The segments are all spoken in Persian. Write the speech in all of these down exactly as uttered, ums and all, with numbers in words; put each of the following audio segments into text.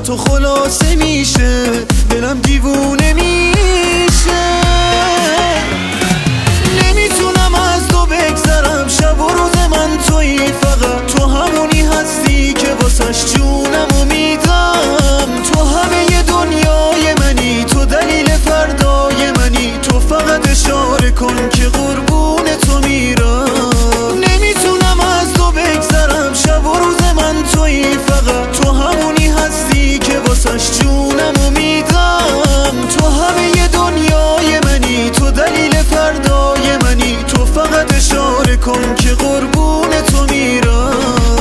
تو خلاصه میشه، دلم دیوونه میشه. نمیتونم از تو بگذرم، شب و روز من تویی، فقط تو همونی هستی که واسش جونمو میدم. تو همه دنیای منی، تو دلیل فردای منی، تو فقط اشاره کن که قربون تو میرم. نمیتونم از تو بگذرم، شب و روز من تویی، فقط تو همونی هستی که واسش جونمو میدم. تو همه دنیای منی، تو دلیل فردای منی، تو فقط اشاره کن که قربون تو میرم.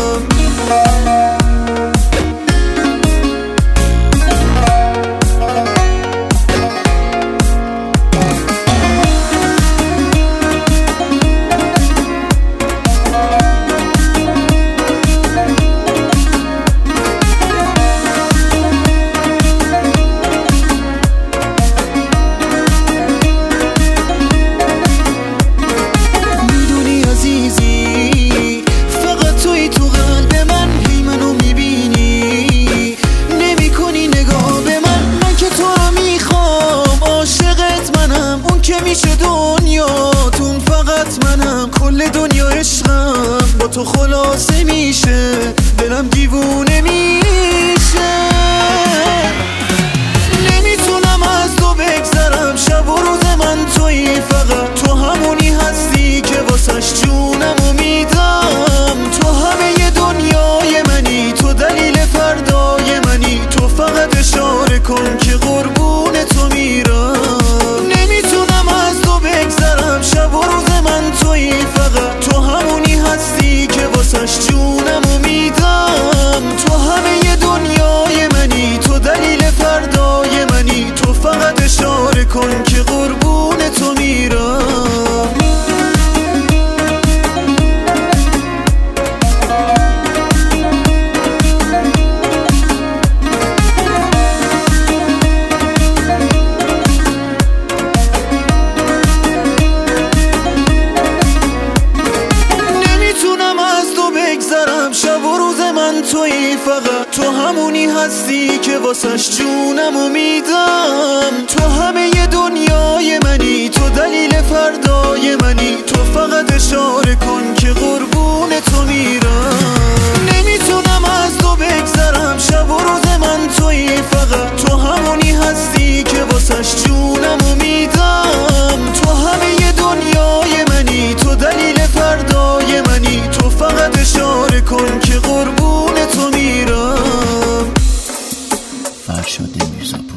میشه دنیاتون فقط منم، کل دنیا عشقم با تو خلاصه میشه، دلم دیوونه میشه. نمیتونم از تو بگذرم، شب و روز من تویی، فقط تو همونی هستی که واسش جونمو میدم. تو همه دنیای منی، تو دلیل فردای منی، تو فقط اشاره کن که قربون تو میرم. شب و روز من تویی، فقط تو همونی هستی که واسش جونمو میدم. تو همه دنیای منی، تو دلیل فردای منی، تو فقط اشاره کن که قربون تو میرم. شب و روز من تویی، فقط تو همونی هستی که واسش جونمو میدم. تو همه دنیای منی، تو دلیل فردای منی، تو فقط اشاره کن که قربون تو میرم. نمیتونم از تو بگذرم، شب و روز من تویی، فقط تو همونی هستی که واسش جونمو میدم. تو همه دنیای منی، تو دلیل فردای منی، تو فقط اشاره کن که قربون تو میرم. فرشاد میرزا.